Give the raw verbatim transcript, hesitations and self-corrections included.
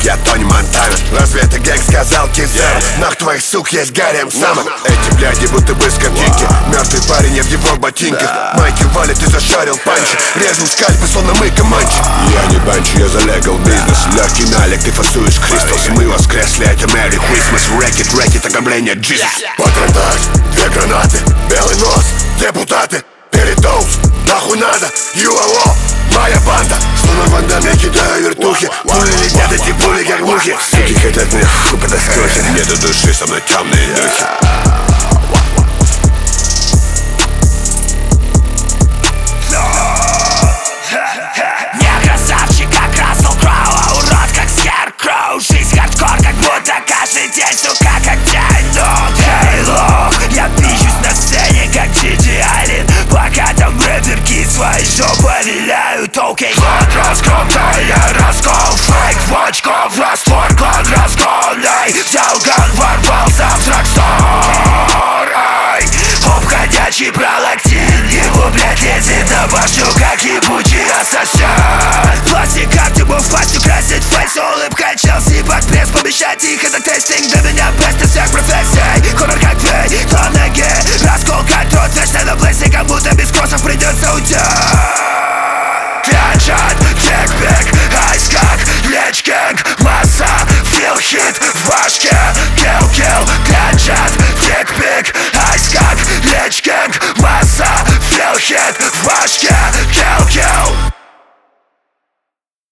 я Тони Монтана. Разве это гэг, сказал Кизер? Нах твоих сук есть гарем самок. Эти бляди будто бы с картинки. Мертвый парень, я в его ботинках. Майки валит и зашарил панчи. Режем скальпы, словно мы команчи. Я не банчу, я за легал бизнес. Легкий налик, ты фасуешь Кристалс. Мы воскресли, это Merry Christmas. Рэкет, рэкет, ограбление, Jesus. Патронтаж, две гранаты, белый нос, депутаты. Передоз, нахуй надо, юало, моя банда. Словно в Ван я кидаю вертухи. Пули летят, эти пули как мухи. Суки хотят мне фу подоскочить. Нету души, со мной темные духи. Не красавчик, как Рассел Кроу, а урод, как Скеркроу. Жизнь хардкор, как будто каждый день, сука, как день. Но Хейло, я пищусь на сцене, как Джиджи Аллен. Пока там рэперки свои жопы виляют, окей. Клад раскол, да я раскол. Фейк в очков, раствор, клад раскол. Эй, взял ган, ворвался в драгстор. Эй, обходячий пролактин. Его, блядь, лезет на башню, как ебучий ассасин. Пластик, как тюбу в пастью красит фейс. Улыбка Челси под пресс, помещать их, это тестинг. Для меня бест из всех профессий. Конор как ты, на ноге. Раскол, как тот, вечно на плейсе. Как будто без кроссов придется уйти. Клянчат, кекбэк, айс как лечкинг. Масса, фил хит в башке. Килл, килл, клянчат, кекбэк, айс как лечкинг. Масса, фил хит в башке. Килл, килл.